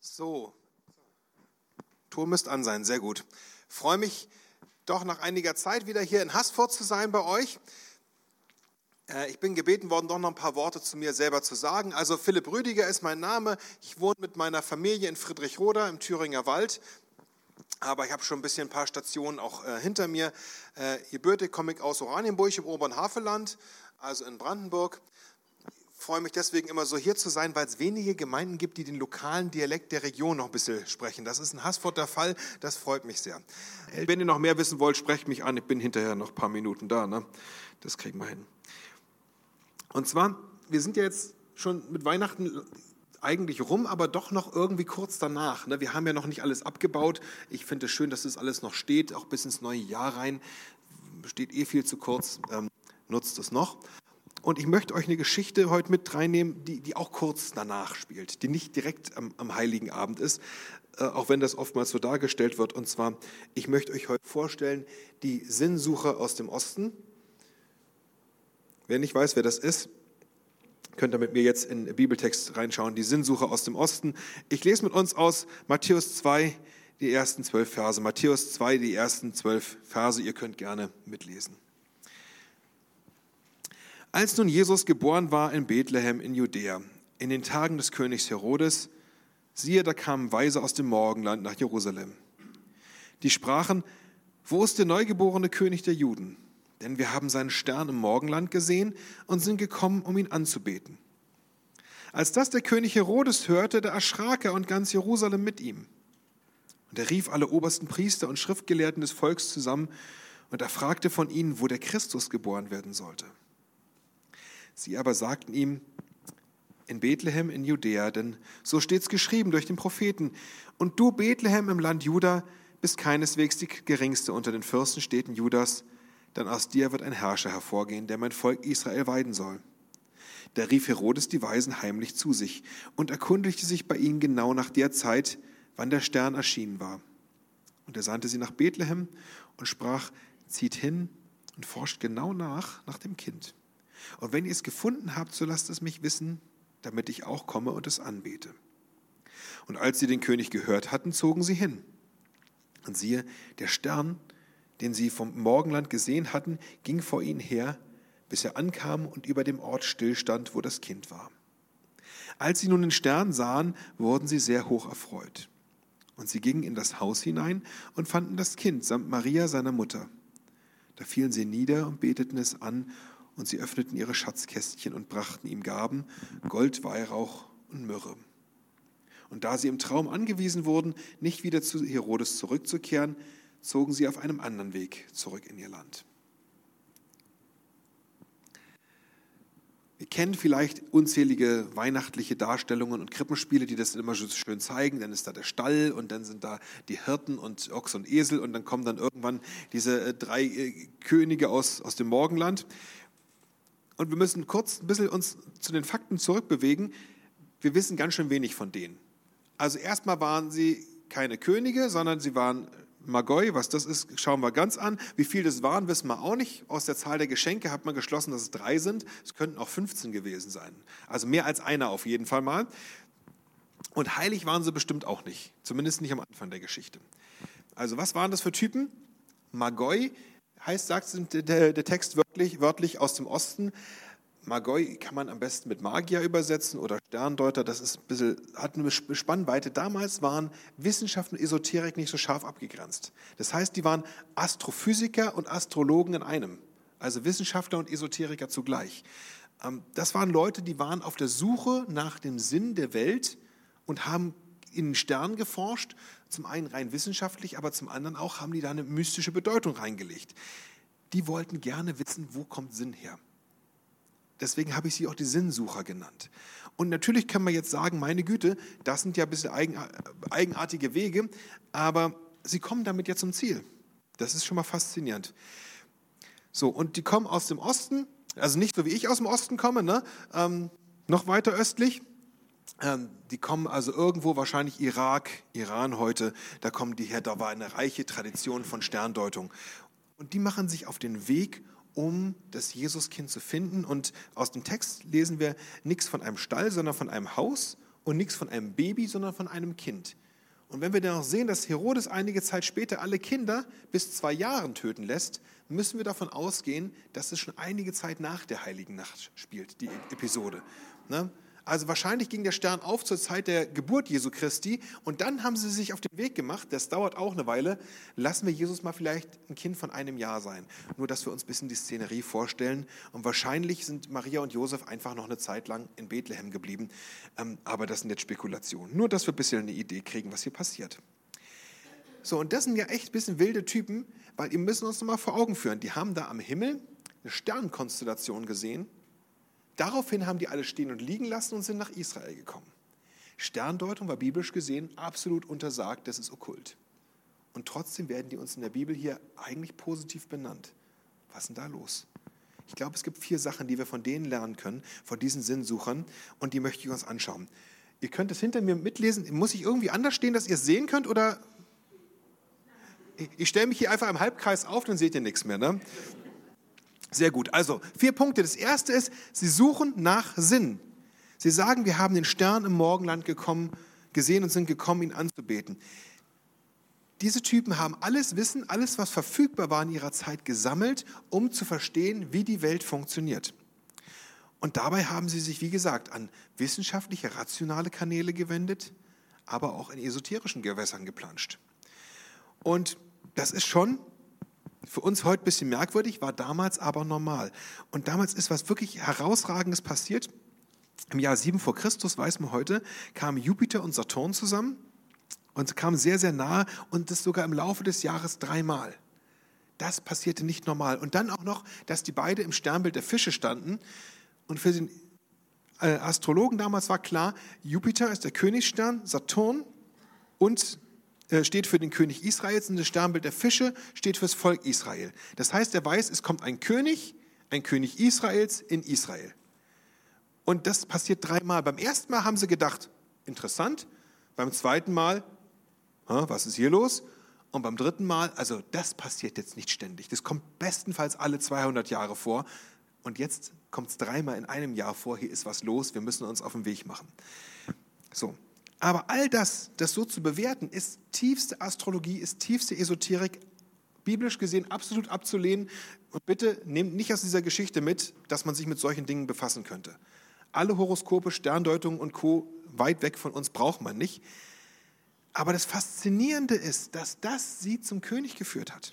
So, Ton müsste an sein, sehr gut. Freue mich doch nach einiger Zeit wieder hier in Haßfurt zu sein bei euch. Ich bin gebeten worden, doch noch ein paar Worte zu mir selber zu sagen. Also Philipp Rüdiger ist mein Name. Ich wohne mit meiner Familie in Friedrichroda im Thüringer Wald. Aber ich habe schon ein paar Stationen auch hinter mir. Gebürtig komme ich aus Oranienburg im oberen Havelland, also in Brandenburg. Ich freue mich deswegen immer so hier zu sein, weil es wenige Gemeinden gibt, die den lokalen Dialekt der Region noch ein bisschen sprechen. Das ist in Haßfurt der Fall, das freut mich sehr. Wenn ihr noch mehr wissen wollt, sprecht mich an, ich bin hinterher noch ein paar Minuten da. Ne? Das kriegen wir hin. Und zwar, wir sind ja jetzt schon mit Weihnachten eigentlich rum, aber doch noch irgendwie kurz danach. Ne? Wir haben ja noch nicht alles abgebaut. Ich finde es schön, dass das alles noch steht, auch bis ins neue Jahr rein. Steht viel zu kurz, nutzt es noch. Und ich möchte euch eine Geschichte heute mit reinnehmen, die auch kurz danach spielt, die nicht direkt am Heiligen Abend ist, auch wenn das oftmals so dargestellt wird. Und zwar, ich möchte euch heute vorstellen, die Sinnsucher aus dem Osten. Wer nicht weiß, wer das ist, könnt ihr mit mir jetzt in den Bibeltext reinschauen, die Sinnsucher aus dem Osten. Ich lese mit uns aus Matthäus 2, die ersten 12 Verse. Matthäus 2, die ersten 12 Verse, ihr könnt gerne mitlesen. Als nun Jesus geboren war in Bethlehem in Judäa, in den Tagen des Königs Herodes, siehe, da kamen Weise aus dem Morgenland nach Jerusalem. Die sprachen, wo ist der neugeborene König der Juden? Denn wir haben seinen Stern im Morgenland gesehen und sind gekommen, um ihn anzubeten. Als das der König Herodes hörte, da erschrak er und ganz Jerusalem mit ihm. Und er rief alle obersten Priester und Schriftgelehrten des Volks zusammen und er fragte von ihnen, wo der Christus geboren werden sollte. Sie aber sagten ihm, in Bethlehem in Judäa, denn so steht's geschrieben durch den Propheten. Und du, Bethlehem im Land Juda, bist keineswegs die geringste unter den Fürstenstädten Judas, denn aus dir wird ein Herrscher hervorgehen, der mein Volk Israel weiden soll. Da rief Herodes die Weisen heimlich zu sich und erkundigte sich bei ihnen genau nach der Zeit, wann der Stern erschienen war. Und er sandte sie nach Bethlehem und sprach, zieht hin und forscht genau nach dem Kind. Und wenn ihr es gefunden habt, so lasst es mich wissen, damit ich auch komme und es anbete. Und als sie den König gehört hatten, zogen sie hin. Und siehe, der Stern, den sie vom Morgenland gesehen hatten, ging vor ihnen her, bis er ankam und über dem Ort stillstand, wo das Kind war. Als sie nun den Stern sahen, wurden sie sehr hoch erfreut. Und sie gingen in das Haus hinein und fanden das Kind samt Maria, seiner Mutter. Da fielen sie nieder und beteten es an, und sie öffneten ihre Schatzkästchen und brachten ihm Gaben, Gold, Weihrauch und Myrrhe. Und da sie im Traum angewiesen wurden, nicht wieder zu Herodes zurückzukehren, zogen sie auf einem anderen Weg zurück in ihr Land. Wir kennen vielleicht unzählige weihnachtliche Darstellungen und Krippenspiele, die das immer so schön zeigen. Dann ist da der Stall und dann sind da die Hirten und Ochs und Esel und dann kommen dann irgendwann diese 3 Könige aus dem Morgenland. Und wir müssen kurz ein bisschen uns zu den Fakten zurückbewegen. Wir wissen ganz schön wenig von denen. Also erstmal waren sie keine Könige, sondern sie waren Magoi. Was das ist, schauen wir ganz an. Wie viel das waren, wissen wir auch nicht. Aus der Zahl der Geschenke hat man geschlossen, dass es 3 sind. Es könnten auch 15 gewesen sein. Also mehr als einer auf jeden Fall mal. Und heilig waren sie bestimmt auch nicht. Zumindest nicht am Anfang der Geschichte. Also was waren das für Typen? Magoi heißt, sagt der Text wörtlich aus dem Osten. Magoi kann man am besten mit Magier übersetzen oder Sterndeuter. Das ist hat eine Spannweite. Damals waren Wissenschaft und Esoterik nicht so scharf abgegrenzt. Das heißt, die waren Astrophysiker und Astrologen in einem. Also Wissenschaftler und Esoteriker zugleich. Das waren Leute, die waren auf der Suche nach dem Sinn der Welt und haben in den Sternen geforscht. Zum einen rein wissenschaftlich, aber zum anderen auch haben die da eine mystische Bedeutung reingelegt. Die wollten gerne wissen, wo kommt Sinn her. Deswegen habe ich sie auch die Sinnsucher genannt. Und natürlich kann man jetzt sagen, meine Güte, das sind ja ein bisschen eigenartige Wege, aber sie kommen damit ja zum Ziel. Das ist schon mal faszinierend. So, und die kommen aus dem Osten, also nicht so wie ich aus dem Osten komme, ne? Noch weiter östlich. Die kommen also irgendwo, wahrscheinlich Irak, Iran heute, da kommen die her, da war eine reiche Tradition von Sterndeutung. Und die machen sich auf den Weg, um das Jesuskind zu finden. Und aus dem Text lesen wir nichts von einem Stall, sondern von einem Haus und nichts von einem Baby, sondern von einem Kind. Und wenn wir dann auch sehen, dass Herodes einige Zeit später alle Kinder bis 2 Jahren töten lässt, müssen wir davon ausgehen, dass es schon einige Zeit nach der Heiligen Nacht spielt, die Episode. Ne? Also wahrscheinlich ging der Stern auf zur Zeit der Geburt Jesu Christi und dann haben sie sich auf den Weg gemacht, das dauert auch eine Weile, lassen wir Jesus mal vielleicht ein Kind von 1 Jahr sein. Nur, dass wir uns ein bisschen die Szenerie vorstellen und wahrscheinlich sind Maria und Josef einfach noch eine Zeit lang in Bethlehem geblieben, aber das sind jetzt Spekulationen. Nur, dass wir ein bisschen eine Idee kriegen, was hier passiert. So, und das sind ja echt ein bisschen wilde Typen, weil ihr müsst uns noch mal vor Augen führen, die haben da am Himmel eine Sternkonstellation gesehen. Daraufhin haben die alle stehen und liegen lassen und sind nach Israel gekommen. Sterndeutung war biblisch gesehen absolut untersagt, das ist okkult. Und trotzdem werden die uns in der Bibel hier eigentlich positiv benannt. Was ist denn da los? Ich glaube, es gibt 4 Sachen, die wir von denen lernen können, von diesen Sinnsuchern, und die möchte ich uns anschauen. Ihr könnt es hinter mir mitlesen. Muss ich irgendwie anders stehen, dass ihr es sehen könnt? Oder ich stelle mich hier einfach im Halbkreis auf, dann seht ihr nichts mehr, ne? Sehr gut. Also 4 Punkte. Das erste ist, sie suchen nach Sinn. Sie sagen, wir haben den Stern im Morgenland gesehen und sind gekommen, ihn anzubeten. Diese Typen haben alles Wissen, alles, was verfügbar war in ihrer Zeit, gesammelt, um zu verstehen, wie die Welt funktioniert. Und dabei haben sie sich, wie gesagt, an wissenschaftliche, rationale Kanäle gewendet, aber auch in esoterischen Gewässern geplanscht. Und das ist schon für uns heute ein bisschen merkwürdig, war damals aber normal. Und damals ist was wirklich Herausragendes passiert. Im Jahr 7 vor Christus, weiß man heute, kamen Jupiter und Saturn zusammen und kamen sehr, sehr nahe und das sogar im Laufe des Jahres 3-mal. Das passierte nicht normal. Und dann auch noch, dass die beide im Sternbild der Fische standen. Und für den Astrologen damals war klar, Jupiter ist der Königsstern, Saturn und steht für den König Israels und das Sternbild der Fische steht für das Volk Israel. Das heißt, er weiß, es kommt ein König Israels in Israel. Und das passiert 3-mal. Beim ersten Mal haben sie gedacht, interessant. Beim zweiten Mal, was ist hier los? Und beim dritten Mal, also das passiert jetzt nicht ständig. Das kommt bestenfalls alle 200 Jahre vor. Und jetzt kommt es 3-mal in einem Jahr vor, hier ist was los, wir müssen uns auf den Weg machen. So. Aber all das so zu bewerten, ist tiefste Astrologie, ist tiefste Esoterik, biblisch gesehen absolut abzulehnen. Und bitte nehmt nicht aus dieser Geschichte mit, dass man sich mit solchen Dingen befassen könnte. Alle Horoskope, Sterndeutungen und Co. weit weg von uns braucht man nicht. Aber das Faszinierende ist, dass das sie zum König geführt hat.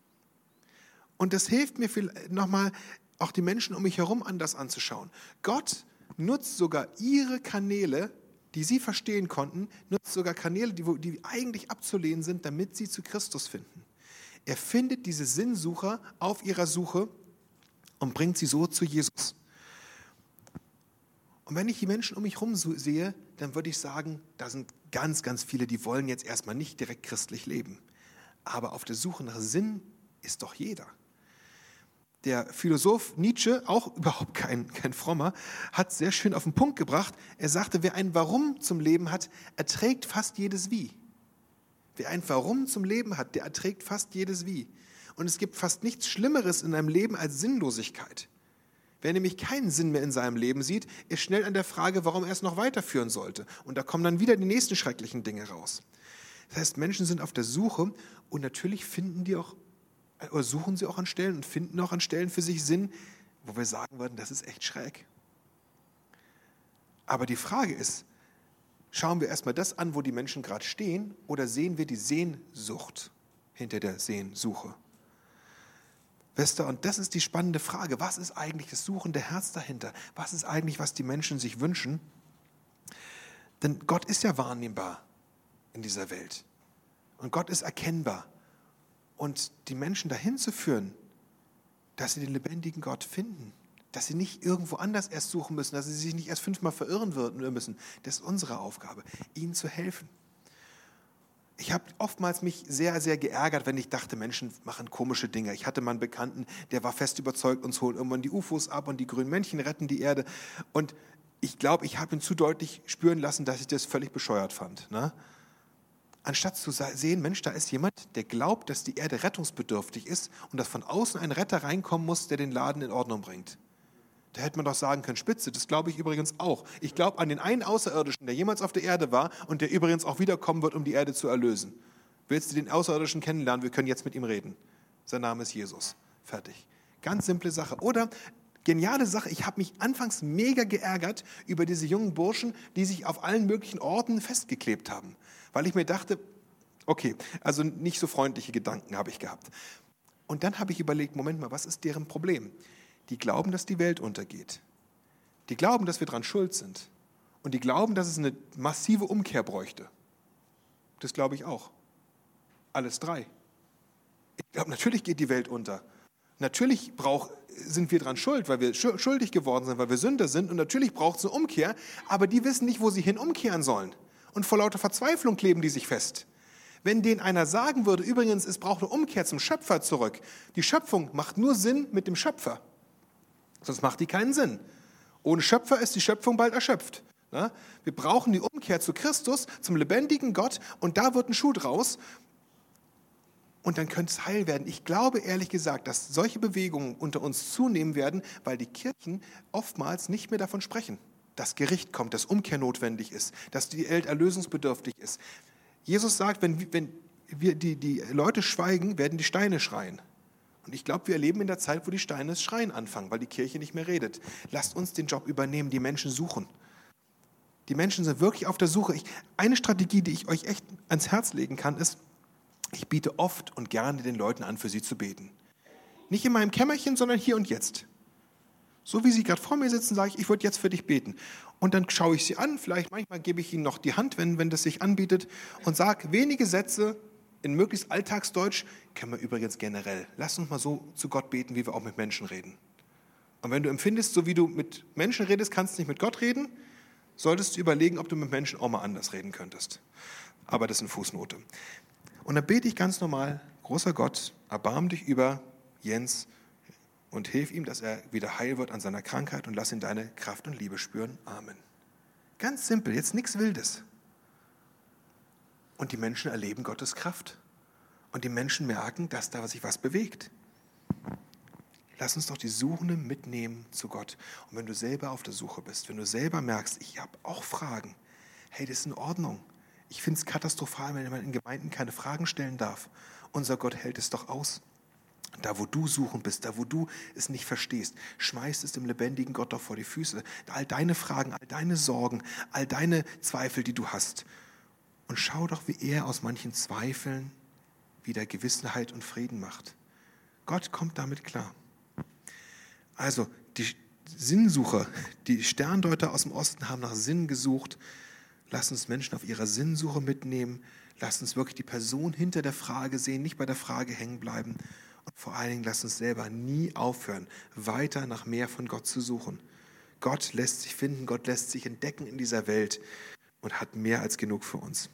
Und das hilft mir nochmal, auch die Menschen um mich herum anders anzuschauen. Gott nutzt sogar ihre Kanäle, die sie verstehen konnten, nutzt sogar Kanäle, die eigentlich abzulehnen sind, damit sie zu Christus finden. Er findet diese Sinnsucher auf ihrer Suche und bringt sie so zu Jesus. Und wenn ich die Menschen um mich herum sehe, dann würde ich sagen, da sind ganz, ganz viele, die wollen jetzt erstmal nicht direkt christlich leben. Aber auf der Suche nach Sinn ist doch jeder. Der Philosoph Nietzsche, auch überhaupt kein Frommer, hat sehr schön auf den Punkt gebracht. Er sagte, wer ein Warum zum Leben hat, erträgt fast jedes Wie. Wer ein Warum zum Leben hat, der erträgt fast jedes Wie. Und es gibt fast nichts Schlimmeres in einem Leben als Sinnlosigkeit. Wer nämlich keinen Sinn mehr in seinem Leben sieht, ist schnell an der Frage, warum er es noch weiterführen sollte. Und da kommen dann wieder die nächsten schrecklichen Dinge raus. Das heißt, Menschen sind auf der Suche und natürlich suchen sie auch an Stellen und finden auch an Stellen für sich Sinn, wo wir sagen würden, das ist echt schräg. Aber die Frage ist, schauen wir erstmal das an, wo die Menschen gerade stehen, oder sehen wir die Sehnsucht hinter der Sehnsuche? Wisst ihr, und das ist die spannende Frage, was ist eigentlich das suchende Herz dahinter? Was ist eigentlich, was die Menschen sich wünschen? Denn Gott ist ja wahrnehmbar in dieser Welt und Gott ist erkennbar. Und die Menschen dahin zu führen, dass sie den lebendigen Gott finden, dass sie nicht irgendwo anders erst suchen müssen, dass sie sich nicht erst 5-mal verirren müssen, das ist unsere Aufgabe, ihnen zu helfen. Ich habe oftmals mich sehr, sehr geärgert, wenn ich dachte, Menschen machen komische Dinge. Ich hatte mal einen Bekannten, der war fest überzeugt, uns holen irgendwann die UFOs ab und die grünen Männchen retten die Erde. Und ich glaube, ich habe ihn zu deutlich spüren lassen, dass ich das völlig bescheuert fand, ne? Anstatt zu sehen, Mensch, da ist jemand, der glaubt, dass die Erde rettungsbedürftig ist und dass von außen ein Retter reinkommen muss, der den Laden in Ordnung bringt. Da hätte man doch sagen können, Spitze, das glaube ich übrigens auch. Ich glaube an den einen Außerirdischen, der jemals auf der Erde war und der übrigens auch wiederkommen wird, um die Erde zu erlösen. Willst du den Außerirdischen kennenlernen? Wir können jetzt mit ihm reden. Sein Name ist Jesus. Fertig. Ganz simple Sache. Oder geniale Sache, ich habe mich anfangs mega geärgert über diese jungen Burschen, die sich auf allen möglichen Orten festgeklebt haben. Weil ich mir dachte, okay, also nicht so freundliche Gedanken habe ich gehabt. Und dann habe ich überlegt, Moment mal, was ist deren Problem? Die glauben, dass die Welt untergeht. Die glauben, dass wir daran schuld sind. Und die glauben, dass es eine massive Umkehr bräuchte. Das glaube ich auch. Alles drei. Ich glaube, natürlich geht die Welt unter. Natürlich sind wir daran schuld, weil wir schuldig geworden sind, weil wir Sünder sind. Und natürlich braucht es eine Umkehr. Aber die wissen nicht, wo sie hin umkehren sollen. Und vor lauter Verzweiflung kleben die sich fest. Wenn denen einer sagen würde, übrigens, es braucht eine Umkehr zum Schöpfer zurück. Die Schöpfung macht nur Sinn mit dem Schöpfer. Sonst macht die keinen Sinn. Ohne Schöpfer ist die Schöpfung bald erschöpft. Wir brauchen die Umkehr zu Christus, zum lebendigen Gott, und da wird ein Schuh draus. Und dann könnte es heil werden. Ich glaube ehrlich gesagt, dass solche Bewegungen unter uns zunehmen werden, weil die Kirchen oftmals nicht mehr davon sprechen, dass Gericht kommt, dass Umkehr notwendig ist, dass die Welt erlösungsbedürftig ist. Jesus sagt, wenn die Leute schweigen, werden die Steine schreien. Und ich glaube, wir erleben in der Zeit, wo die Steine das Schreien anfangen, weil die Kirche nicht mehr redet. Lasst uns den Job übernehmen, die Menschen suchen. Die Menschen sind wirklich auf der Suche. Eine Strategie, die ich euch echt ans Herz legen kann, ist, ich biete oft und gerne den Leuten an, für sie zu beten. Nicht in meinem Kämmerchen, sondern hier und jetzt. So wie sie gerade vor mir sitzen, sage ich würde jetzt für dich beten. Und dann schaue ich sie an, vielleicht manchmal gebe ich ihnen noch die Hand, wenn das sich anbietet, und sage wenige Sätze in möglichst Alltagsdeutsch, können wir übrigens generell. Lass uns mal so zu Gott beten, wie wir auch mit Menschen reden. Und wenn du empfindest, so wie du mit Menschen redest, kannst du nicht mit Gott reden, solltest du überlegen, ob du mit Menschen auch mal anders reden könntest. Aber das ist eine Fußnote. Und dann bete ich ganz normal, großer Gott, erbarm dich über Jens und hilf ihm, dass er wieder heil wird an seiner Krankheit und lass ihn deine Kraft und Liebe spüren. Amen. Ganz simpel, jetzt nichts Wildes. Und die Menschen erleben Gottes Kraft. Und die Menschen merken, dass da sich was bewegt. Lass uns doch die Suchenden mitnehmen zu Gott. Und wenn du selber auf der Suche bist, wenn du selber merkst, ich habe auch Fragen, hey, das ist in Ordnung. Ich finde es katastrophal, wenn man in Gemeinden keine Fragen stellen darf. Unser Gott hält es doch aus. Da, wo du suchend bist, da, wo du es nicht verstehst, schmeißt es dem lebendigen Gott doch vor die Füße. All deine Fragen, all deine Sorgen, all deine Zweifel, die du hast. Und schau doch, wie er aus manchen Zweifeln wieder Gewissenheit und Frieden macht. Gott kommt damit klar. Also, die Sinnsucher, die Sterndeuter aus dem Osten haben nach Sinn gesucht. Lasst uns Menschen auf ihrer Sinnsuche mitnehmen. Lasst uns wirklich die Person hinter der Frage sehen, nicht bei der Frage hängen bleiben. Und vor allen Dingen lasst uns selber nie aufhören, weiter nach mehr von Gott zu suchen. Gott lässt sich finden, Gott lässt sich entdecken in dieser Welt und hat mehr als genug für uns.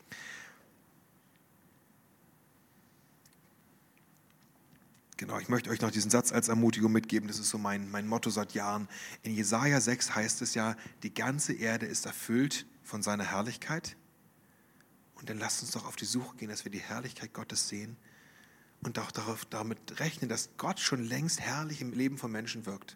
Genau, ich möchte euch noch diesen Satz als Ermutigung mitgeben. Das ist so mein Motto seit Jahren. In Jesaja 6 heißt es ja, die ganze Erde ist erfüllt von seiner Herrlichkeit. Und dann lasst uns doch auf die Suche gehen, dass wir die Herrlichkeit Gottes sehen und auch damit rechnen, dass Gott schon längst herrlich im Leben von Menschen wirkt.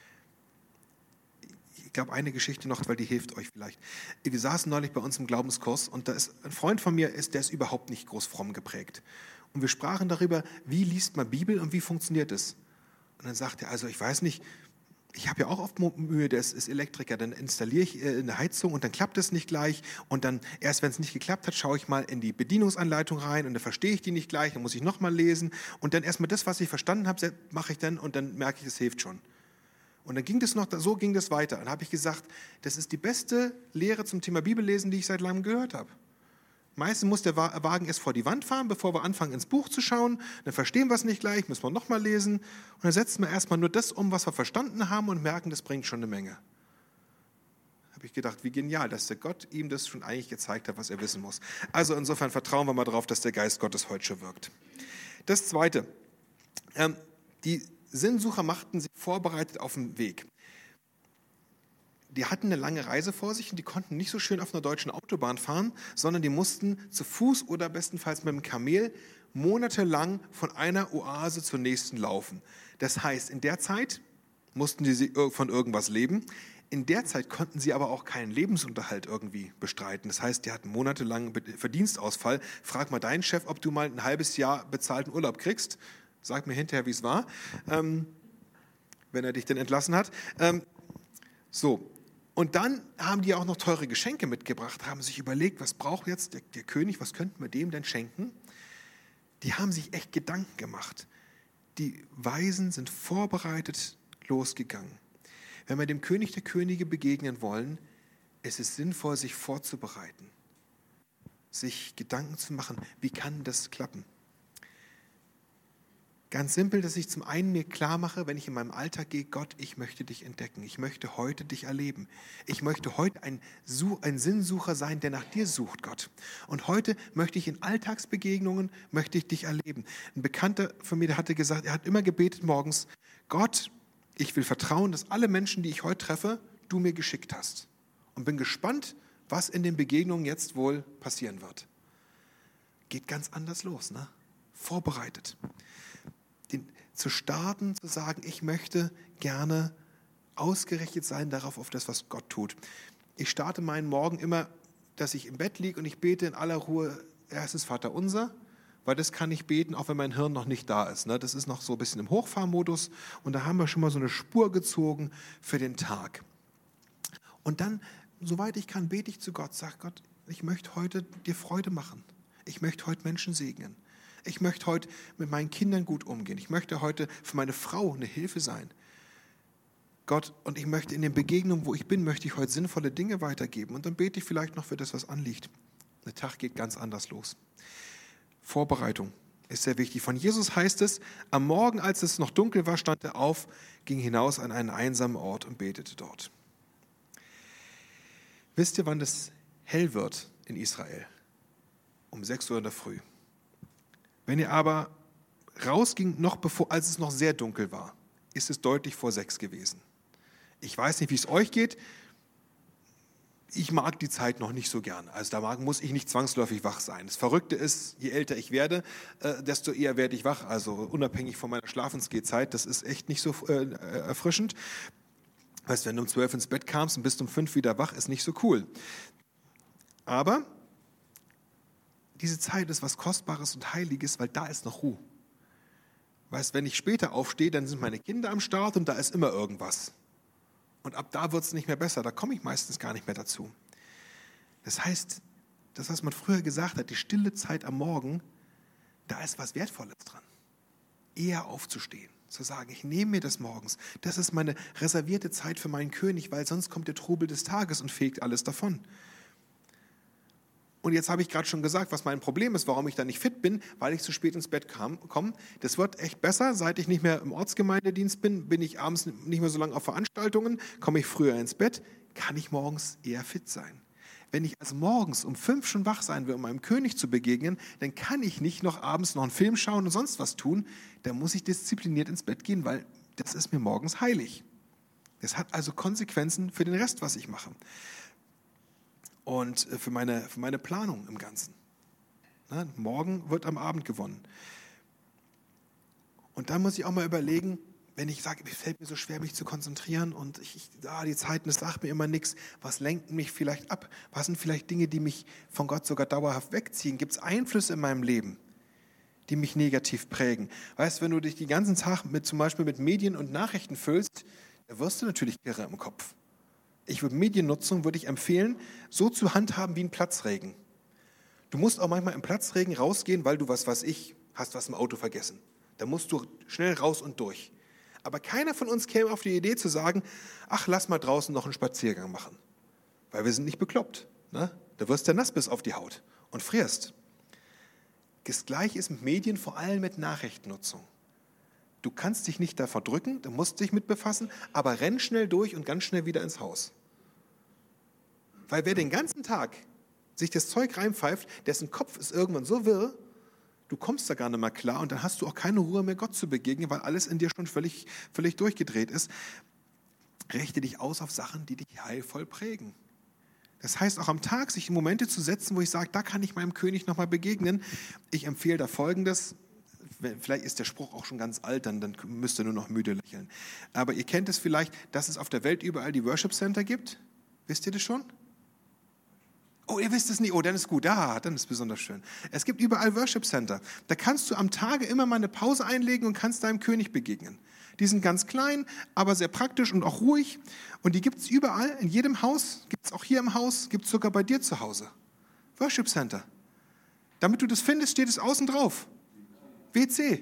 Ich glaube, eine Geschichte noch, weil die hilft euch vielleicht. Wir saßen neulich bei uns im Glaubenskurs und da ist ein Freund von mir, der ist überhaupt nicht groß fromm geprägt. Und wir sprachen darüber, wie liest man Bibel und wie funktioniert es. Und dann sagte er, also ich weiß nicht, ich habe ja auch oft Mühe, der ist Elektriker, dann installiere ich eine Heizung und dann klappt es nicht gleich. Und dann erst, wenn es nicht geklappt hat, schaue ich mal in die Bedienungsanleitung rein und dann verstehe ich die nicht gleich, dann muss ich nochmal lesen. Und dann erstmal das, was ich verstanden habe, mache ich dann und dann merke ich, es hilft schon. Und dann ging so ging das weiter. Und dann habe ich gesagt, das ist die beste Lehre zum Thema Bibellesen, die ich seit langem gehört habe. Meistens muss der Wagen erst vor die Wand fahren, bevor wir anfangen, ins Buch zu schauen. Dann verstehen wir es nicht gleich, müssen wir nochmal lesen. Und dann setzen wir erstmal nur das um, was wir verstanden haben und merken, das bringt schon eine Menge. Da habe ich gedacht, wie genial, dass der Gott ihm das schon eigentlich gezeigt hat, was er wissen muss. Also insofern vertrauen wir mal darauf, dass der Geist Gottes heute schon wirkt. Das Zweite, die Sinnsucher machten sich vorbereitet auf den Weg. Die hatten eine lange Reise vor sich und die konnten nicht so schön auf einer deutschen Autobahn fahren, sondern die mussten zu Fuß oder bestenfalls mit dem Kamel monatelang von einer Oase zur nächsten laufen. Das heißt, in der Zeit mussten sie von irgendwas leben. In der Zeit konnten sie aber auch keinen Lebensunterhalt irgendwie bestreiten. Das heißt, die hatten monatelang Verdienstausfall. Frag mal deinen Chef, ob du mal ein halbes Jahr bezahlten Urlaub kriegst. Sag mir hinterher, wie es war, wenn er dich denn entlassen hat. So. Und dann haben die auch noch teure Geschenke mitgebracht, haben sich überlegt, was braucht jetzt der König, was könnten wir dem denn schenken? Die haben sich echt Gedanken gemacht. Die Weisen sind vorbereitet losgegangen. Wenn wir dem König der Könige begegnen wollen, ist es sinnvoll, sich vorzubereiten, sich Gedanken zu machen, wie kann das klappen? Ganz simpel, dass ich zum einen mir klar mache, wenn ich in meinem Alltag gehe, Gott, ich möchte dich entdecken, ich möchte heute dich erleben. Ich möchte heute ein Sinnsucher sein, der nach dir sucht, Gott. Und heute möchte ich in Alltagsbegegnungen, möchte ich dich erleben. Ein Bekannter von mir, der hatte gesagt, er hat immer gebetet morgens, Gott, ich will vertrauen, dass alle Menschen, die ich heute treffe, du mir geschickt hast. Und bin gespannt, was in den Begegnungen jetzt wohl passieren wird. Geht ganz anders los, ne? Vorbereitet. Zu starten, zu sagen, ich möchte gerne ausgerichtet sein darauf, auf das, was Gott tut. Ich starte meinen Morgen immer, dass ich im Bett liege und ich bete in aller Ruhe erstes Vaterunser, weil das kann ich beten, auch wenn mein Hirn noch nicht da ist. Das ist noch so ein bisschen im Hochfahrmodus und da haben wir schon mal so eine Spur gezogen für den Tag. Und dann, soweit ich kann, bete ich zu Gott, sage Gott, ich möchte heute dir Freude machen. Ich möchte heute Menschen segnen. Ich möchte heute mit meinen Kindern gut umgehen. Ich möchte heute für meine Frau eine Hilfe sein. Gott, und ich möchte in den Begegnungen, wo ich bin, möchte ich heute sinnvolle Dinge weitergeben. Und dann bete ich vielleicht noch für das, was anliegt. Der Tag geht ganz anders los. Vorbereitung ist sehr wichtig. Von Jesus heißt es, am Morgen, als es noch dunkel war, stand er auf, ging hinaus an einen einsamen Ort und betete dort. Wisst ihr, wann es hell wird in Israel? Um 6 Uhr in der Früh. Wenn ihr aber rausging, als es noch sehr dunkel war, ist es deutlich vor 6 gewesen. Ich weiß nicht, wie es euch geht. Ich mag die Zeit noch nicht so gern. Also da muss ich nicht zwangsläufig wach sein. Das Verrückte ist, je älter ich werde, desto eher werde ich wach. Also unabhängig von meiner Schlafensgehzeit, das ist echt nicht so erfrischend. Weißt, wenn du um 12 ins Bett kamst und bist um 5 wieder wach, ist nicht so cool. Aber diese Zeit ist was Kostbares und Heiliges, weil da ist noch Ruhe. Weißt, wenn ich später aufstehe, dann sind meine Kinder am Start und da ist immer irgendwas. Und ab da wird es nicht mehr besser, da komme ich meistens gar nicht mehr dazu. Das heißt, das, was man früher gesagt hat, die stille Zeit am Morgen, da ist was Wertvolles dran. Eher aufzustehen, zu sagen, ich nehme mir das morgens. Das ist meine reservierte Zeit für meinen König, weil sonst kommt der Trubel des Tages und fegt alles davon. Und jetzt habe ich gerade schon gesagt, was mein Problem ist, warum ich da nicht fit bin, weil ich zu spät ins Bett komme. Das wird echt besser. Seit ich nicht mehr im Ortsgemeindedienst bin ich abends nicht mehr so lange auf Veranstaltungen, komme ich früher ins Bett, kann ich morgens eher fit sein. Wenn ich also morgens um 5 schon wach sein will, um meinem König zu begegnen, dann kann ich nicht noch abends noch einen Film schauen und sonst was tun. Dann muss ich diszipliniert ins Bett gehen, weil das ist mir morgens heilig. Das hat also Konsequenzen für den Rest, was ich mache. Und für meine Planung im Ganzen. Morgen wird am Abend gewonnen. Und dann muss ich auch mal überlegen, wenn ich sage, es fällt mir so schwer, mich zu konzentrieren und die Zeiten, das sagt mir immer nichts, was lenkt mich vielleicht ab? Was sind vielleicht Dinge, die mich von Gott sogar dauerhaft wegziehen? Gibt es Einflüsse in meinem Leben, die mich negativ prägen? Weißt du, wenn du dich den ganzen Tag zum Beispiel mit Medien und Nachrichten füllst, da wirst du natürlich irre im Kopf. Mediennutzung würde ich empfehlen, so zu handhaben wie ein Platzregen. Du musst auch manchmal im Platzregen rausgehen, weil du hast was im Auto vergessen. Da musst du schnell raus und durch. Aber keiner von uns käme auf die Idee zu sagen, ach, lass mal draußen noch einen Spaziergang machen. Weil wir sind nicht bekloppt. Ne? Da wirst du nass bis auf die Haut und frierst. Das Gleiche ist mit Medien, vor allem mit Nachrichtennutzung. Du kannst dich nicht da verdrücken, du musst dich mit befassen, aber renn schnell durch und ganz schnell wieder ins Haus. Weil wer den ganzen Tag sich das Zeug reinpfeift, dessen Kopf ist irgendwann so wirr, du kommst da gar nicht mehr klar und dann hast du auch keine Ruhe mehr, Gott zu begegnen, weil alles in dir schon völlig durchgedreht ist. Richte dich aus auf Sachen, die dich heilvoll prägen. Das heißt, auch am Tag sich Momente zu setzen, wo ich sage, da kann ich meinem König nochmal begegnen. Ich empfehle da Folgendes, Vielleicht ist der Spruch auch schon ganz alt, dann müsst ihr nur noch müde lächeln. Aber ihr kennt es vielleicht, dass es auf der Welt überall die Worship Center gibt. Wisst ihr das schon? Oh, ihr wisst es nicht. Oh, dann ist gut. Ja, dann ist es besonders schön. Es gibt überall Worship Center. Da kannst du am Tage immer mal eine Pause einlegen und kannst deinem König begegnen. Die sind ganz klein, aber sehr praktisch und auch ruhig. Und die gibt es überall, in jedem Haus. Gibt es auch hier im Haus, gibt es sogar bei dir zu Hause. Worship Center. Damit du das findest, steht es außen drauf. WC.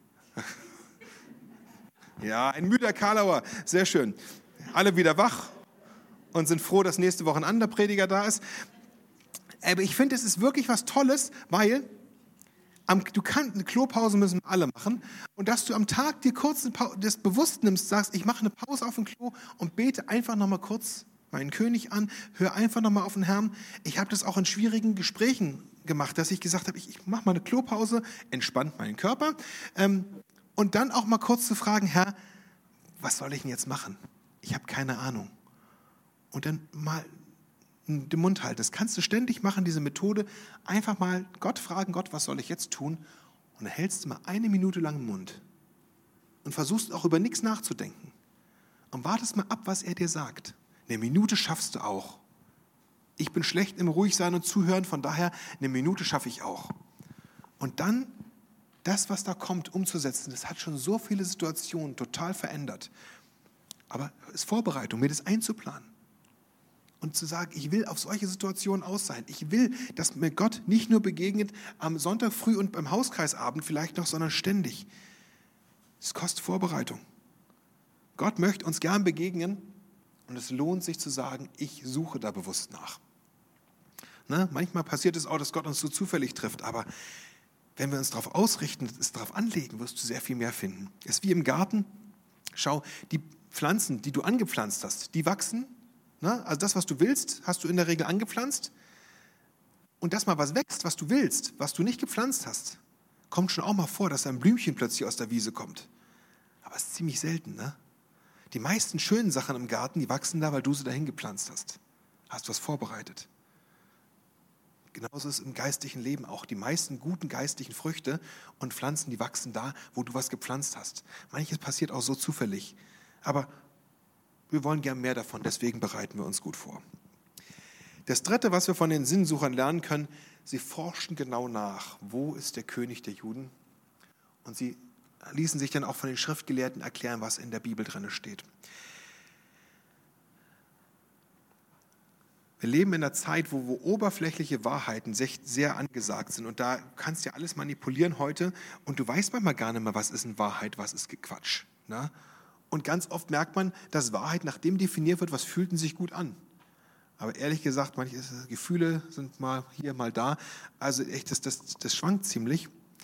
Ja, ein müder Karlauer. Sehr schön. Alle wieder wach und sind froh, dass nächste Woche ein anderer Prediger da ist. Aber ich finde, es ist wirklich was Tolles, weil eine Klopause müssen alle machen. Und dass du am Tag dir kurz das bewusst nimmst, sagst, ich mache eine Pause auf dem Klo und bete einfach nochmal kurz meinen König an, hör einfach nochmal auf den Herrn. Ich habe das auch in schwierigen Gesprächen gemacht, dass ich gesagt habe, ich mache mal eine Klopause, entspannt meinen Körper. Und dann auch mal kurz zu fragen, Herr, was soll ich denn jetzt machen? Ich habe keine Ahnung. Und dann mal den Mund halten. Das kannst du ständig machen, diese Methode. Einfach mal Gott fragen, Gott, was soll ich jetzt tun? Und dann hältst du mal 1 Minute lang den Mund. Und versuchst auch über nichts nachzudenken. Und wartest mal ab, was er dir sagt. 1 Minute schaffst du auch. Ich bin schlecht im Ruhigsein und Zuhören, von daher 1 Minute schaffe ich auch. Und dann das, was da kommt, umzusetzen, das hat schon so viele Situationen total verändert. Aber es ist Vorbereitung, mir das einzuplanen. Und zu sagen, ich will auf solche Situationen aus sein. Ich will, dass mir Gott nicht nur begegnet am Sonntag früh und beim Hauskreisabend vielleicht noch, sondern ständig. Es kostet Vorbereitung. Gott möchte uns gern begegnen und es lohnt sich zu sagen, ich suche da bewusst nach. Ne? Manchmal passiert es auch, dass Gott uns so zufällig trifft, aber wenn wir uns darauf ausrichten, es darauf anlegen, wirst du sehr viel mehr finden. Es ist wie im Garten. Schau, die Pflanzen, die du angepflanzt hast, die wachsen. Ne? Also das, was du willst, hast du in der Regel angepflanzt. Und das mal, was wächst, was du willst, was du nicht gepflanzt hast, kommt schon auch mal vor, dass ein Blümchen plötzlich aus der Wiese kommt. Aber es ist ziemlich selten. Ne? Die meisten schönen Sachen im Garten, die wachsen da, weil du sie dahin gepflanzt hast. Hast was vorbereitet. Genauso ist es im geistlichen Leben auch. Die meisten guten geistlichen Früchte und Pflanzen, die wachsen da, wo du was gepflanzt hast. Manches passiert auch so zufällig. Aber wir wollen gern mehr davon, deswegen bereiten wir uns gut vor. Das Dritte, was wir von den Sinnsuchern lernen können, sie forschten genau nach, wo ist der König der Juden? Und sie ließen sich dann auch von den Schriftgelehrten erklären, was in der Bibel drin steht. Wir leben in einer Zeit, wo oberflächliche Wahrheiten sehr angesagt sind. Und da kannst du ja alles manipulieren heute. Und du weißt manchmal gar nicht mehr, was ist in Wahrheit, was ist Quatsch. Ne? Und ganz oft merkt man, dass Wahrheit nach dem definiert wird, was fühlt sich gut an. Aber ehrlich gesagt, manche Gefühle sind mal hier, mal da. Also echt, das schwankt ziemlich.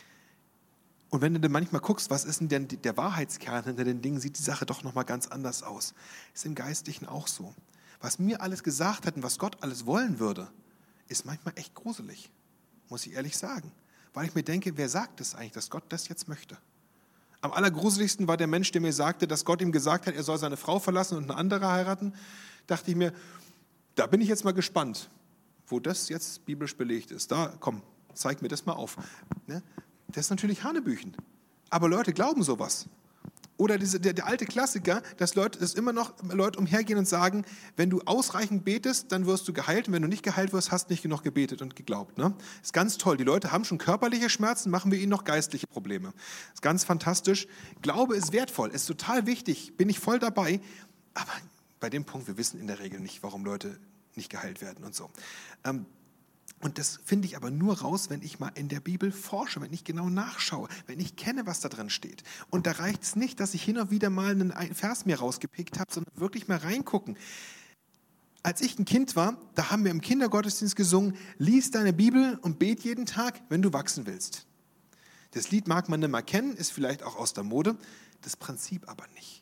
Und wenn du dann manchmal guckst, was ist denn der Wahrheitskern hinter den Dingen, sieht die Sache doch nochmal ganz anders aus. Ist im Geistlichen auch so. Was mir alles gesagt hat und was Gott alles wollen würde, ist manchmal echt gruselig, muss ich ehrlich sagen. Weil ich mir denke, wer sagt es eigentlich, dass Gott das jetzt möchte? Am allergruseligsten war der Mensch, der mir sagte, dass Gott ihm gesagt hat, er soll seine Frau verlassen und eine andere heiraten. Dachte ich mir, da bin ich jetzt mal gespannt, wo das jetzt biblisch belegt ist. Da, komm, zeig mir das mal auf. Ne? Das ist natürlich Hanebüchen. Aber Leute glauben sowas. Oder der alte Klassiker, dass immer noch Leute umhergehen und sagen, wenn du ausreichend betest, dann wirst du geheilt. Und wenn du nicht geheilt wirst, hast du nicht genug gebetet und geglaubt. Ne? Ist ganz toll. Die Leute haben schon körperliche Schmerzen, machen wir ihnen noch geistliche Probleme. Ist ganz fantastisch. Glaube ist wertvoll, ist total wichtig, bin ich voll dabei. Aber bei dem Punkt, wir wissen in der Regel nicht, warum Leute nicht geheilt werden und so. Und das finde ich aber nur raus, wenn ich mal in der Bibel forsche, wenn ich genau nachschaue, wenn ich kenne, was da drin steht. Und da reicht es nicht, dass ich hin und wieder mal einen Vers mir rausgepickt habe, sondern wirklich mal reingucken. Als ich ein Kind war, da haben wir im Kindergottesdienst gesungen, lies deine Bibel und bet jeden Tag, wenn du wachsen willst. Das Lied mag man nicht mal kennen, ist vielleicht auch aus der Mode, das Prinzip aber nicht.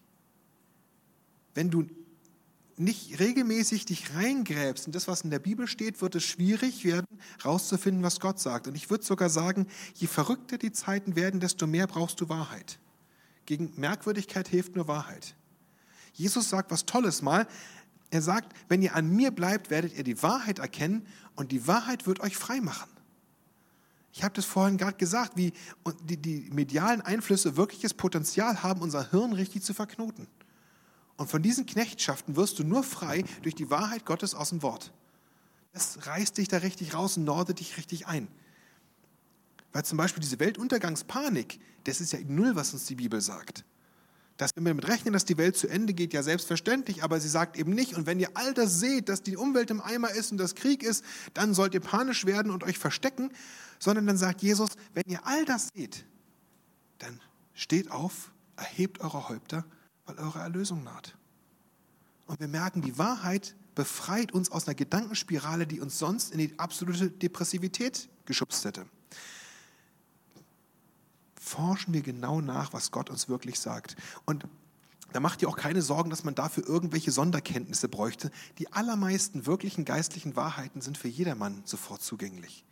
Wenn du nicht regelmäßig dich reingräbst in das, was in der Bibel steht, wird es schwierig werden, rauszufinden, was Gott sagt. Und ich würde sogar sagen, je verrückter die Zeiten werden, desto mehr brauchst du Wahrheit. Gegen Merkwürdigkeit hilft nur Wahrheit. Jesus sagt was Tolles mal. Er sagt, wenn ihr an mir bleibt, werdet ihr die Wahrheit erkennen und die Wahrheit wird euch frei machen. Ich habe das vorhin gerade gesagt, wie die medialen Einflüsse wirkliches Potenzial haben, unser Hirn richtig zu verknoten. Und von diesen Knechtschaften wirst du nur frei durch die Wahrheit Gottes aus dem Wort. Das reißt dich da richtig raus und nordet dich richtig ein. Weil zum Beispiel diese Weltuntergangspanik, das ist ja null, was uns die Bibel sagt. Dass wir damit rechnen, dass die Welt zu Ende geht, ja selbstverständlich, aber sie sagt eben nicht, und wenn ihr all das seht, dass die Umwelt im Eimer ist und das Krieg ist, dann sollt ihr panisch werden und euch verstecken, sondern dann sagt Jesus, wenn ihr all das seht, dann steht auf, erhebt eure Häupter, weil eure Erlösung naht. Und wir merken, die Wahrheit befreit uns aus einer Gedankenspirale, die uns sonst in die absolute Depressivität geschubst hätte. Forschen wir genau nach, was Gott uns wirklich sagt. Und da macht ihr auch keine Sorgen, dass man dafür irgendwelche Sonderkenntnisse bräuchte. Die allermeisten wirklichen geistlichen Wahrheiten sind für jedermann sofort zugänglich.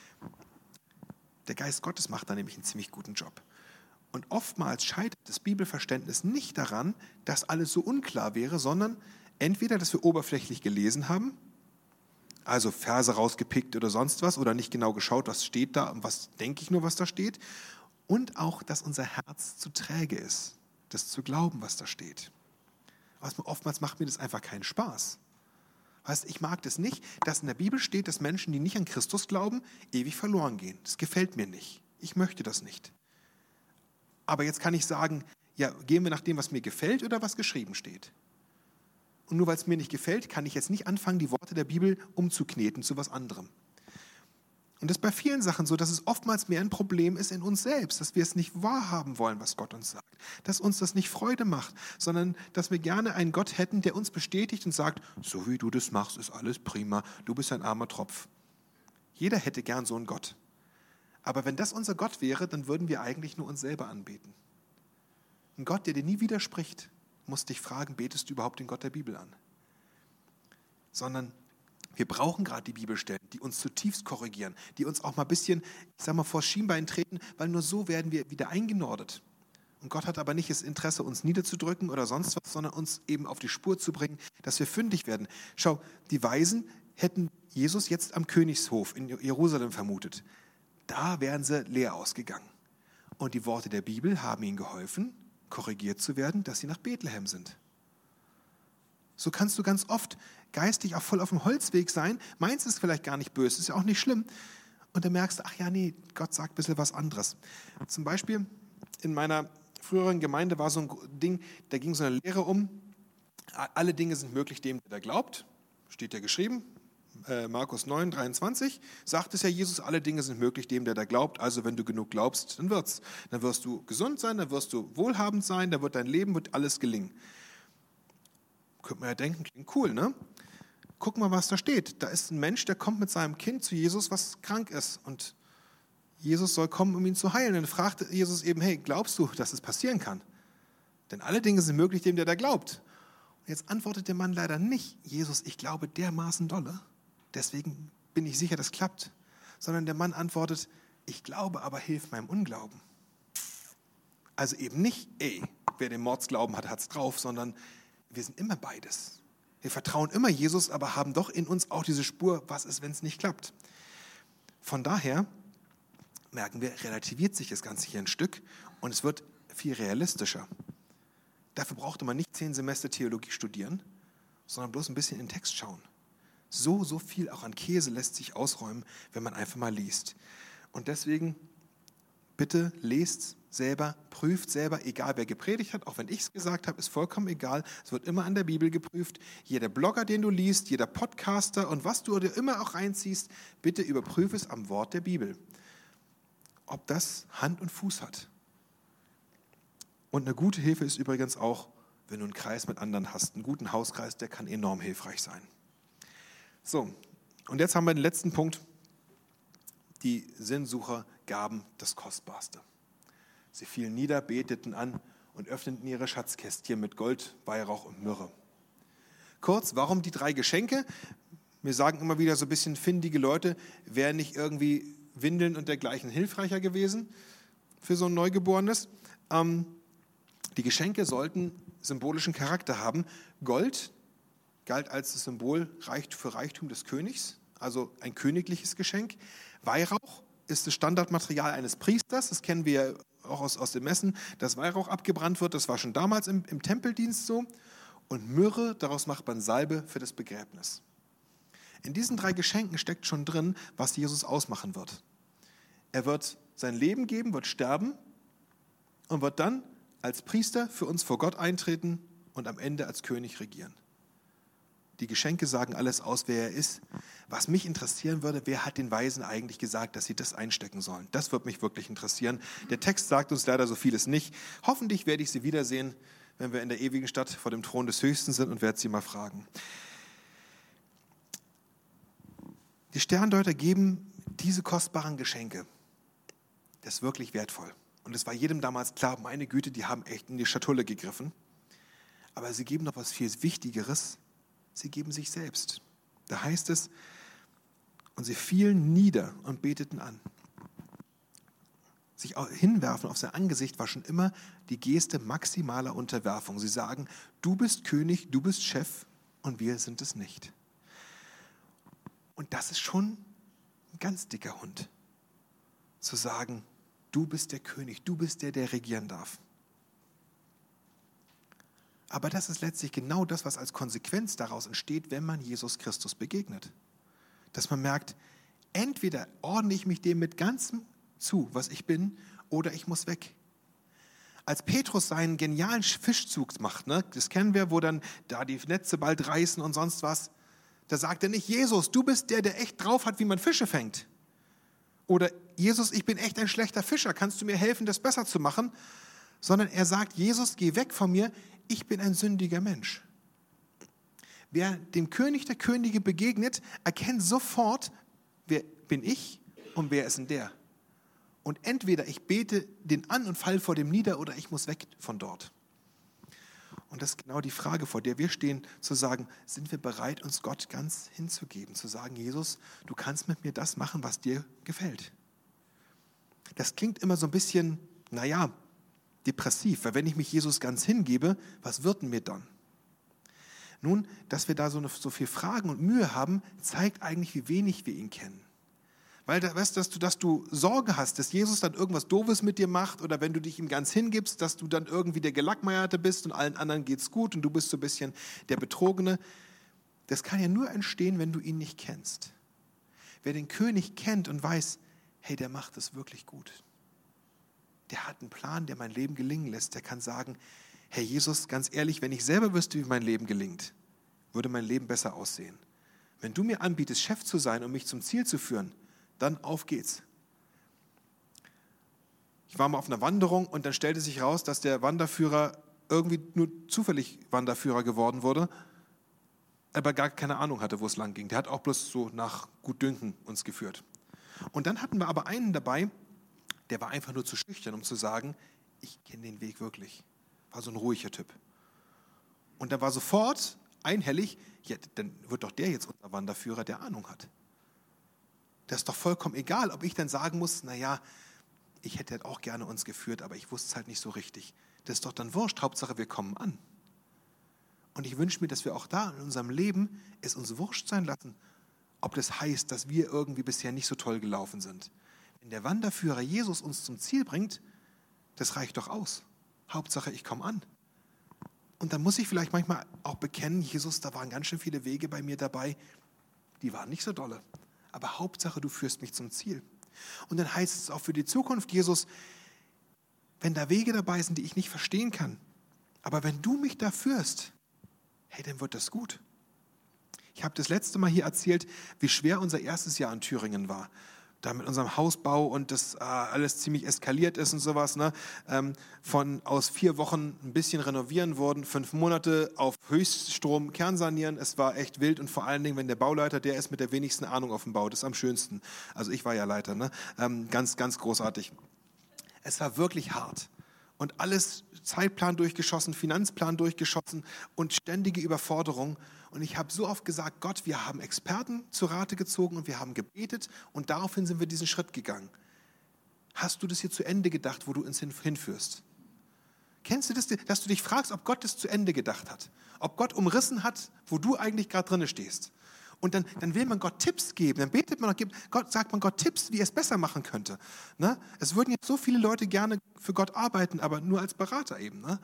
Der Geist Gottes macht da nämlich einen ziemlich guten Job. Und oftmals scheitert das Bibelverständnis nicht daran, dass alles so unklar wäre, sondern entweder, dass wir oberflächlich gelesen haben, also Verse rausgepickt oder sonst was, oder nicht genau geschaut, was steht da und was denke ich nur, was da steht, und auch, dass unser Herz zu träge ist, das zu glauben, was da steht. Oftmals macht mir das einfach keinen Spaß. Weißt, ich mag das nicht, dass in der Bibel steht, dass Menschen, die nicht an Christus glauben, ewig verloren gehen. Das gefällt mir nicht. Ich möchte das nicht. Aber jetzt kann ich sagen, ja, gehen wir nach dem, was mir gefällt oder was geschrieben steht. Und nur weil es mir nicht gefällt, kann ich jetzt nicht anfangen, die Worte der Bibel umzukneten zu was anderem. Und das ist bei vielen Sachen so, dass es oftmals mehr ein Problem ist in uns selbst, dass wir es nicht wahrhaben wollen, was Gott uns sagt. Dass uns das nicht Freude macht, sondern dass wir gerne einen Gott hätten, der uns bestätigt und sagt, so wie du das machst, ist alles prima, du bist ein armer Tropf. Jeder hätte gern so einen Gott. Aber wenn das unser Gott wäre, dann würden wir eigentlich nur uns selber anbeten. Ein Gott, der dir nie widerspricht, muss dich fragen, betest du überhaupt den Gott der Bibel an? Sondern wir brauchen gerade die Bibelstellen, die uns zutiefst korrigieren, die uns auch mal ein bisschen, ich sag mal, vors Schienbein treten, weil nur so werden wir wieder eingenordet. Und Gott hat aber nicht das Interesse, uns niederzudrücken oder sonst was, sondern uns eben auf die Spur zu bringen, dass wir fündig werden. Schau, die Weisen hätten Jesus jetzt am Königshof in Jerusalem vermutet. Da wären sie leer ausgegangen. Und die Worte der Bibel haben ihnen geholfen, korrigiert zu werden, dass sie nach Bethlehem sind. So kannst du ganz oft geistig auch voll auf dem Holzweg sein, meinst es vielleicht gar nicht böse, ist ja auch nicht schlimm. Und dann merkst du, ach ja, nee, Gott sagt ein bisschen was anderes. Zum Beispiel in meiner früheren Gemeinde war so ein Ding, da ging so eine Lehre um, alle Dinge sind möglich dem, der glaubt, steht ja geschrieben, Markus 9, 23, sagt es ja Jesus, alle Dinge sind möglich dem, der da glaubt, also wenn du genug glaubst, dann wird's. Dann wirst du gesund sein, dann wirst du wohlhabend sein, dann wird dein Leben, wird alles gelingen. Könnte man ja denken, klingt cool, ne? Guck mal, was da steht. Da ist ein Mensch, der kommt mit seinem Kind zu Jesus, was krank ist. Und Jesus soll kommen, um ihn zu heilen. Und dann fragt Jesus eben, hey, glaubst du, dass es passieren kann? Denn alle Dinge sind möglich dem, der da glaubt. Und jetzt antwortet der Mann leider nicht, Jesus, ich glaube dermaßen dolle, deswegen bin ich sicher, das klappt. Sondern der Mann antwortet, ich glaube, aber hilf meinem Unglauben. Also eben nicht, wer den Mordsglauben hat, hat's drauf, sondern wir sind immer beides. Wir vertrauen immer Jesus, aber haben doch in uns auch diese Spur, was ist, wenn es nicht klappt. Von daher merken wir, relativiert sich das Ganze hier ein Stück und es wird viel realistischer. Dafür brauchte man nicht 10 Semester Theologie studieren, sondern bloß ein bisschen in den Text schauen. So viel auch an Käse lässt sich ausräumen, wenn man einfach mal liest. Und deswegen, bitte lest selber, prüft selber, egal wer gepredigt hat, auch wenn ich es gesagt habe, ist vollkommen egal. Es wird immer an der Bibel geprüft. Jeder Blogger, den du liest, jeder Podcaster und was du dir immer auch reinziehst, bitte überprüfe es am Wort der Bibel. Ob das Hand und Fuß hat. Und eine gute Hilfe ist übrigens auch, wenn du einen Kreis mit anderen hast, einen guten Hauskreis, der kann enorm hilfreich sein. So, und jetzt haben wir den letzten Punkt. Die Sinnsucher gaben das Kostbarste. Sie fielen nieder, beteten an und öffneten ihre Schatzkästchen mit Gold, Weihrauch und Myrrhe. Kurz, warum die 3 Geschenke? Wir sagen immer wieder so ein bisschen findige Leute, wären nicht irgendwie Windeln und dergleichen hilfreicher gewesen für so ein Neugeborenes. Die Geschenke sollten symbolischen Charakter haben. Gold galt als das Symbol für Reichtum des Königs, also ein königliches Geschenk. Weihrauch ist das Standardmaterial eines Priesters, das kennen wir auch aus den Messen, dass Weihrauch abgebrannt wird, das war schon damals im Tempeldienst so. Und Myrrhe, daraus macht man Salbe für das Begräbnis. In diesen 3 Geschenken steckt schon drin, was Jesus ausmachen wird. Er wird sein Leben geben, wird sterben und wird dann als Priester für uns vor Gott eintreten und am Ende als König regieren. Die Geschenke sagen alles aus, wer er ist. Was mich interessieren würde, wer hat den Weisen eigentlich gesagt, dass sie das einstecken sollen? Das würde mich wirklich interessieren. Der Text sagt uns leider so vieles nicht. Hoffentlich werde ich sie wiedersehen, wenn wir in der ewigen Stadt vor dem Thron des Höchsten sind und werde sie mal fragen. Die Sterndeuter geben diese kostbaren Geschenke. Das ist wirklich wertvoll. Und es war jedem damals klar, meine Güte, die haben echt in die Schatulle gegriffen. Aber sie geben noch was viel Wichtigeres. Sie geben sich selbst. Da heißt es, und sie fielen nieder und beteten an. Sich hinwerfen auf sein Angesicht war schon immer die Geste maximaler Unterwerfung. Sie sagen, du bist König, du bist Chef und wir sind es nicht. Und das ist schon ein ganz dicker Hund, zu sagen, du bist der König, du bist der regieren darf. Aber das ist letztlich genau das, was als Konsequenz daraus entsteht, wenn man Jesus Christus begegnet. Dass man merkt, entweder ordne ich mich dem mit ganzem zu, was ich bin, oder ich muss weg. Als Petrus seinen genialen Fischzug macht, ne, das kennen wir, wo dann da die Netze bald reißen und sonst was, da sagt er nicht, Jesus, du bist der echt drauf hat, wie man Fische fängt. Oder Jesus, ich bin echt ein schlechter Fischer, kannst du mir helfen, das besser zu machen? Sondern er sagt, Jesus, geh weg von mir, ich bin ein sündiger Mensch. Wer dem König der Könige begegnet, erkennt sofort, wer bin ich und wer ist denn der? Und entweder ich bete den an und falle vor dem nieder oder ich muss weg von dort. Und das ist genau die Frage, vor der wir stehen, zu sagen, sind wir bereit, uns Gott ganz hinzugeben? Zu sagen, Jesus, du kannst mit mir das machen, was dir gefällt. Das klingt immer so ein bisschen, depressiv, weil wenn ich mich Jesus ganz hingebe, was wird denn mir dann? Nun, dass wir da so viel Fragen und Mühe haben, zeigt eigentlich, wie wenig wir ihn kennen. Weil dass du Sorge hast, dass Jesus dann irgendwas Doofes mit dir macht oder wenn du dich ihm ganz hingibst, dass du dann irgendwie der Gelackmeierte bist und allen anderen geht's gut und du bist so ein bisschen der Betrogene. Das kann ja nur entstehen, wenn du ihn nicht kennst. Wer den König kennt und weiß, hey, der macht es wirklich gut. Der hat einen Plan, der mein Leben gelingen lässt. Der kann sagen, Herr Jesus, ganz ehrlich, wenn ich selber wüsste, wie mein Leben gelingt, würde mein Leben besser aussehen. Wenn du mir anbietest, Chef zu sein und mich zum Ziel zu führen, dann auf geht's. Ich war mal auf einer Wanderung und dann stellte sich raus, dass der Wanderführer irgendwie nur zufällig Wanderführer geworden wurde, aber gar keine Ahnung hatte, wo es lang ging. Der hat auch bloß so nach Gutdünken uns geführt. Und dann hatten wir aber einen dabei, der war einfach nur zu schüchtern, um zu sagen, ich kenne den Weg wirklich. War so ein ruhiger Typ. Und da war sofort einhellig, ja, dann wird doch der jetzt unser Wanderführer, der Ahnung hat. Das ist doch vollkommen egal, ob ich dann sagen muss, ich hätte halt auch gerne uns geführt, aber ich wusste es halt nicht so richtig. Das ist doch dann wurscht, Hauptsache wir kommen an. Und ich wünsche mir, dass wir auch da in unserem Leben es uns wurscht sein lassen, ob das heißt, dass wir irgendwie bisher nicht so toll gelaufen sind. Wenn der Wanderführer Jesus uns zum Ziel bringt, das reicht doch aus. Hauptsache ich komme an. Und dann muss ich vielleicht manchmal auch bekennen, Jesus, da waren ganz schön viele Wege bei mir dabei, die waren nicht so dolle. Aber Hauptsache, du führst mich zum Ziel. Und dann heißt es auch für die Zukunft, Jesus, wenn da Wege dabei sind, die ich nicht verstehen kann, aber wenn du mich da führst, hey, dann wird das gut. Ich habe das letzte Mal hier erzählt, wie schwer unser erstes Jahr in Thüringen war. Da mit unserem Hausbau und das alles ziemlich eskaliert ist und sowas. Ne? Aus 4 Wochen ein bisschen renovieren wurden, 5 Monate auf Höchststrom kernsanieren. Es war echt wild und vor allen Dingen, wenn der Bauleiter, der ist mit der wenigsten Ahnung auf dem Bau, das ist am schönsten. Also ich war ja Leiter, ne? Ganz, ganz großartig. Es war wirklich hart. Und alles Zeitplan durchgeschossen, Finanzplan durchgeschossen und ständige Überforderung. Und ich habe so oft gesagt, Gott, wir haben Experten zu Rate gezogen und wir haben gebetet und daraufhin sind wir diesen Schritt gegangen. Hast du das hier zu Ende gedacht, wo du uns hinführst? Kennst du das, dass du dich fragst, ob Gott das zu Ende gedacht hat? Ob Gott umrissen hat, wo du eigentlich gerade drin stehst? Und dann will man Gott Tipps geben, dann betet man und sagt man Gott Tipps, wie er es besser machen könnte. Ne? Es würden jetzt so viele Leute gerne für Gott arbeiten, aber nur als Berater eben. Ne?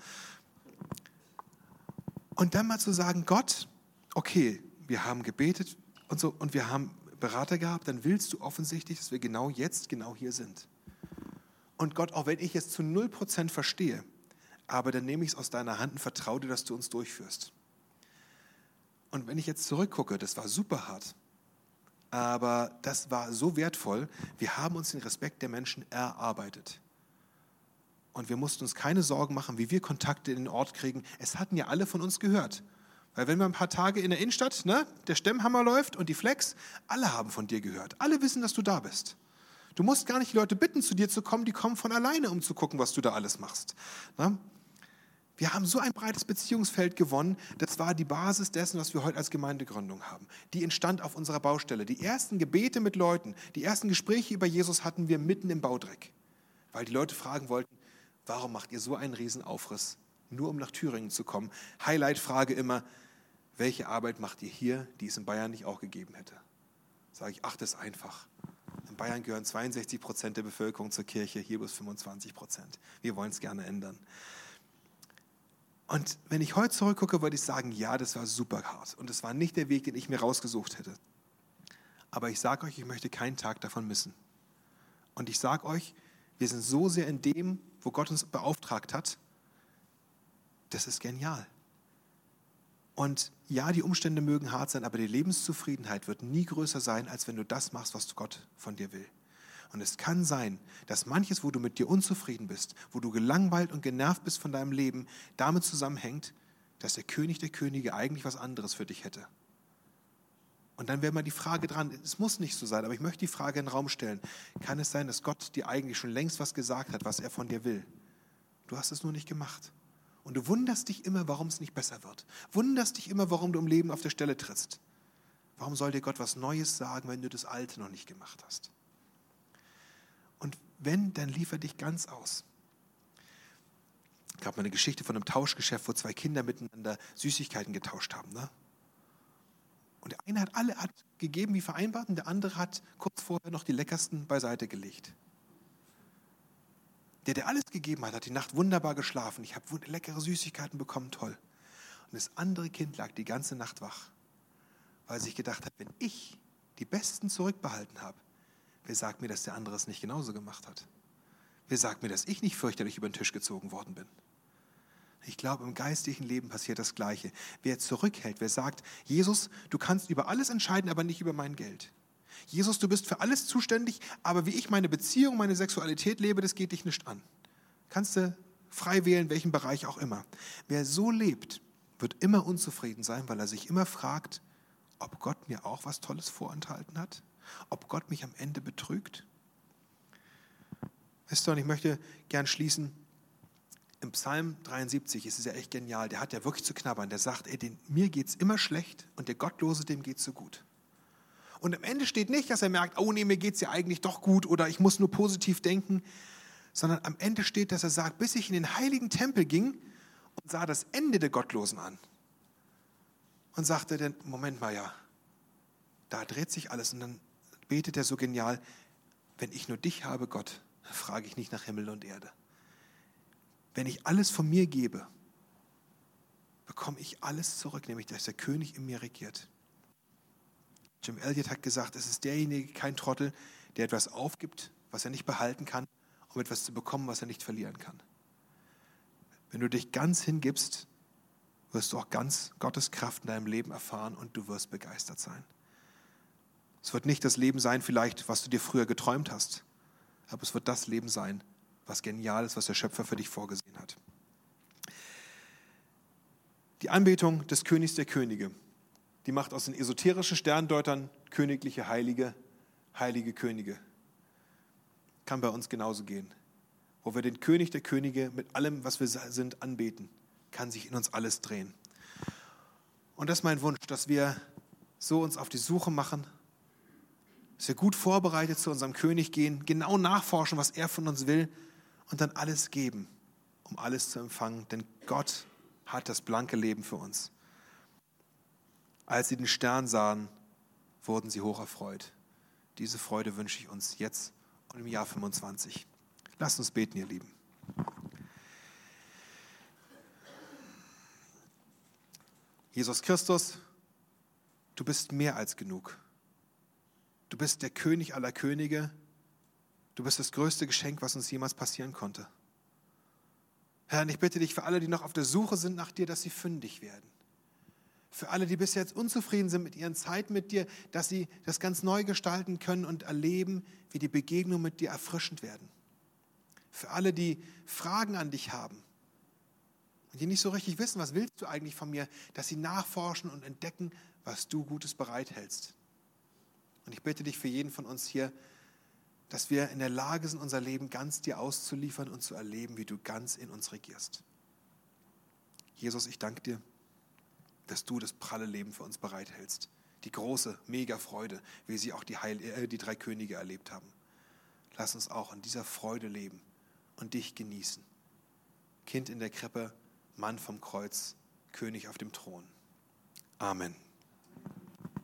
Und dann mal zu sagen, Gott, okay, wir haben gebetet und so und wir haben Berater gehabt, dann willst du offensichtlich, dass wir genau jetzt, genau hier sind. Und Gott, auch wenn ich es zu 0% verstehe, aber dann nehme ich es aus deiner Hand und vertraue dir, dass du uns durchführst. Und wenn ich jetzt zurückgucke, das war super hart, aber das war so wertvoll, wir haben uns den Respekt der Menschen erarbeitet. Und wir mussten uns keine Sorgen machen, wie wir Kontakte in den Ort kriegen. Es hatten ja alle von uns gehört. Weil wenn wir ein paar Tage in der Innenstadt, ne, der Stemmhammer läuft und die Flex, alle haben von dir gehört. Alle wissen, dass du da bist. Du musst gar nicht die Leute bitten, zu dir zu kommen, die kommen von alleine, um zu gucken, was du da alles machst. Ne? Wir haben so ein breites Beziehungsfeld gewonnen, das war die Basis dessen, was wir heute als Gemeindegründung haben. Die entstand auf unserer Baustelle. Die ersten Gebete mit Leuten, die ersten Gespräche über Jesus hatten wir mitten im Baudreck. Weil die Leute fragen wollten, warum macht ihr so einen Riesenaufriss, nur um nach Thüringen zu kommen? Highlight-Frage immer, welche Arbeit macht ihr hier, die es in Bayern nicht auch gegeben hätte? Sage ich, das ist einfach. In Bayern gehören 62% der Bevölkerung zur Kirche, hier bloß 25%. Wir wollen es gerne ändern. Und wenn ich heute zurückgucke, würde ich sagen, ja, das war super hart. Und es war nicht der Weg, den ich mir rausgesucht hätte. Aber ich sage euch, ich möchte keinen Tag davon missen. Und ich sage euch, wir sind so sehr in dem, wo Gott uns beauftragt hat, das ist genial. Und ja, die Umstände mögen hart sein, aber die Lebenszufriedenheit wird nie größer sein, als wenn du das machst, was Gott von dir will. Und es kann sein, dass manches, wo du mit dir unzufrieden bist, wo du gelangweilt und genervt bist von deinem Leben, damit zusammenhängt, dass der König der Könige eigentlich was anderes für dich hätte. Und dann wäre mal die Frage dran, es muss nicht so sein, aber ich möchte die Frage in den Raum stellen. Kann es sein, dass Gott dir eigentlich schon längst was gesagt hat, was er von dir will? Du hast es nur nicht gemacht. Und du wunderst dich immer, warum es nicht besser wird. Wunderst dich immer, warum du im Leben auf der Stelle trittst. Warum soll dir Gott was Neues sagen, wenn du das Alte noch nicht gemacht hast? Und wenn, dann liefer dich ganz aus. Es gab mal eine Geschichte von einem Tauschgeschäft, wo zwei Kinder miteinander Süßigkeiten getauscht haben. Ne? Und der eine hat gegeben wie vereinbart und der andere hat kurz vorher noch die leckersten beiseite gelegt. Der alles gegeben hat, hat die Nacht wunderbar geschlafen. Ich habe leckere Süßigkeiten bekommen, toll. Und das andere Kind lag die ganze Nacht wach, weil sich gedacht hat, wenn ich die Besten zurückbehalten habe, wer sagt mir, dass der andere es nicht genauso gemacht hat? Wer sagt mir, dass ich nicht fürchterlich über den Tisch gezogen worden bin? Ich glaube, im geistlichen Leben passiert das Gleiche. Wer zurückhält, wer sagt, Jesus, du kannst über alles entscheiden, aber nicht über mein Geld. Jesus, du bist für alles zuständig, aber wie ich meine Beziehung, meine Sexualität lebe, das geht dich nicht an. Kannst du frei wählen, welchen Bereich auch immer. Wer so lebt, wird immer unzufrieden sein, weil er sich immer fragt, ob Gott mir auch was Tolles vorenthalten hat, ob Gott mich am Ende betrügt. Wisst ihr, und ich möchte gern schließen, im Psalm 73 ist es ja echt genial, der hat ja wirklich zu knabbern, der sagt, mir geht es immer schlecht und der Gottlose, dem geht es so gut. Und am Ende steht nicht, dass er merkt, oh nee, mir geht es ja eigentlich doch gut oder ich muss nur positiv denken, sondern am Ende steht, dass er sagt, bis ich in den heiligen Tempel ging und sah das Ende der Gottlosen an und sagte dann, Moment mal, ja, da dreht sich alles und dann betet er so genial, wenn ich nur dich habe, Gott, frage ich nicht nach Himmel und Erde. Wenn ich alles von mir gebe, bekomme ich alles zurück, nämlich dass der König in mir regiert. Jim Elliot hat gesagt, es ist derjenige, kein Trottel, der etwas aufgibt, was er nicht behalten kann, um etwas zu bekommen, was er nicht verlieren kann. Wenn du dich ganz hingibst, wirst du auch ganz Gottes Kraft in deinem Leben erfahren und du wirst begeistert sein. Es wird nicht das Leben sein, vielleicht, was du dir früher geträumt hast, aber es wird das Leben sein, was genial ist, was der Schöpfer für dich vorgesehen hat. Die Anbetung des Königs der Könige, die macht aus den esoterischen Sterndeutern königliche, heilige Könige. Kann bei uns genauso gehen. Wo wir den König der Könige mit allem, was wir sind, anbeten, kann sich in uns alles drehen. Und das ist mein Wunsch, dass wir so uns auf die Suche machen, dass wir gut vorbereitet zu unserem König gehen, genau nachforschen, was er von uns will und dann alles geben, um alles zu empfangen. Denn Gott hat das blanke Leben für uns. Als sie den Stern sahen, wurden sie hoch erfreut. Diese Freude wünsche ich uns jetzt und im Jahr 25. Lasst uns beten, ihr Lieben. Jesus Christus, du bist mehr als genug. Du bist der König aller Könige. Du bist das größte Geschenk, was uns jemals passieren konnte. Herr, und ich bitte dich für alle, die noch auf der Suche sind nach dir, dass sie fündig werden. Für alle, die bis jetzt unzufrieden sind mit ihren Zeiten mit dir, dass sie das ganz neu gestalten können und erleben, wie die Begegnungen mit dir erfrischend werden. Für alle, die Fragen an dich haben und die nicht so richtig wissen, was willst du eigentlich von mir, dass sie nachforschen und entdecken, was du Gutes bereithältst. Und ich bitte dich für jeden von uns hier, dass wir in der Lage sind, unser Leben ganz dir auszuliefern und zu erleben, wie du ganz in uns regierst. Jesus, ich danke dir, dass du das pralle Leben für uns bereithältst. Die große, mega Freude, wie sie auch die 3 Könige erlebt haben. Lass uns auch in dieser Freude leben und dich genießen. Kind in der Krippe, Mann vom Kreuz, König auf dem Thron. Amen.